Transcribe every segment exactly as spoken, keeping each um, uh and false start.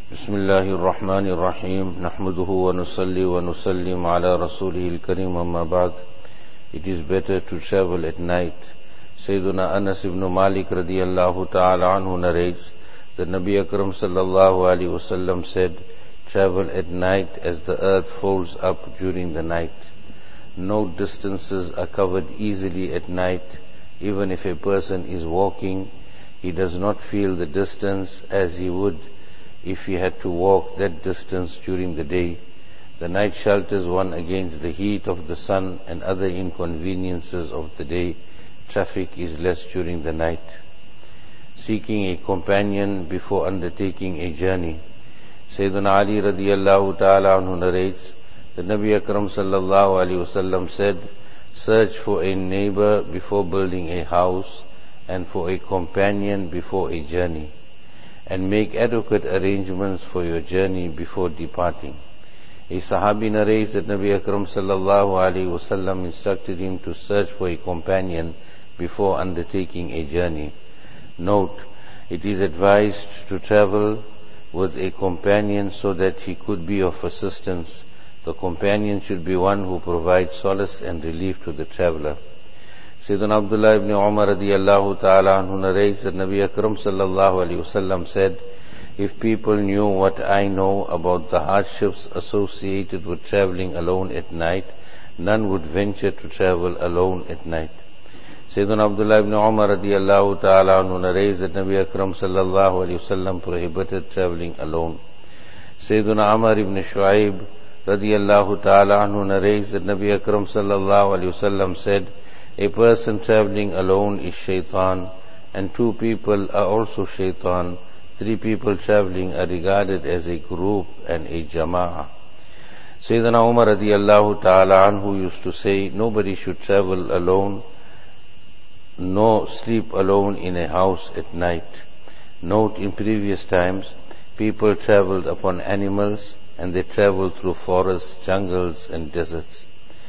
بسم الله الرحمن الرحيم نحمده ونصلي ونسلم على رسوله الكريم أما بعد. It is better to travel at night. Sayyiduna Anas ibn Malik radiyallahu ta'ala anhu narrates that Nabi Akram sallallahu alayhi wasallam said, travel at night as the earth folds up during the night. No distances are covered easily at night. Even if a person is walking, he does not feel the distance as he would if he had to walk that distance during the day. The night shelters one against the heat of the sun and other inconveniences of the day. Traffic is less during the night. Seeking a companion before undertaking a journey. Sayyidina Ali radiyallahu ta'ala anhu narrates that Nabi Akram sallallahu alayhi wasallam said, search for a neighbor before building a house and for a companion before a journey, and make adequate arrangements for your journey before departing. A Sahabi narrates that Nabi Akram sallallahu alayhi wasallam instructed him to search for a companion before undertaking a journey. Note, it is advised to travel with a companion so that he could be of assistance. The companion should be one who provides solace and relief to the traveler. Sayyidina Abdullah ibn Umar radiyallahu ta'ala anhu narrates that Nabi Akram sallallahu alayhi wasallam said, if people knew what I know about the hardships associated with traveling alone at night, none would venture to travel alone at night. Sayyidina Abdullah ibn Umar radiyallahu ta'ala anhu narrates that Nabi Akram sallallahu alayhi wasallam prohibited traveling alone. Sayyidina Amr ibn Shu'aib radiyallahu ta'ala anhu narrates that Nabi Akram sallallahu alayhi wasallam said, a person traveling alone is shaitan, and two people are also shaitan. Three people traveling are regarded as a group and a jama'ah. Sayyidina Umar radiyallahu ta'ala anhu used to say, nobody should travel alone, nor sleep alone in a house at night. Note, in previous times, people traveled upon animals, and they traveled through forests, jungles and deserts.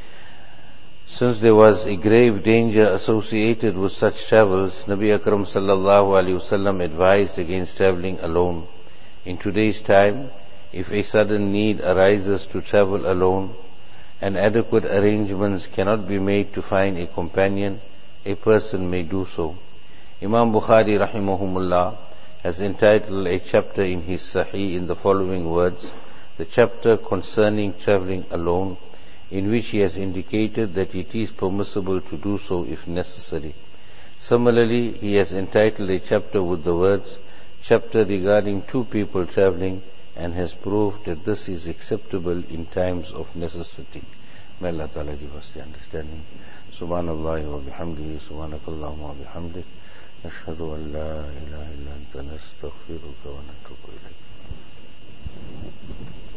Since there was a grave danger associated with such travels, Nabi Akram sallallahu alayhi wasallam advised against traveling alone. In today's time, if a sudden need arises to travel alone and adequate arrangements cannot be made to find a companion, a person may do so. Imam Bukhari rahimahumullah has entitled a chapter in his Sahih in the following words, the chapter concerning traveling alone, in which he has indicated that it is permissible to do so if necessary. Similarly, he has entitled a chapter with the words, chapter regarding two people traveling, and has proved that this is acceptable in times of necessity. May Allah Ta'ala give us the understanding. Subhanallah wa bihamdihi, subhanakallah wa bihamdik, nashhadu an la ilaha illa anta nastaghfiruka wa natubu ilayk.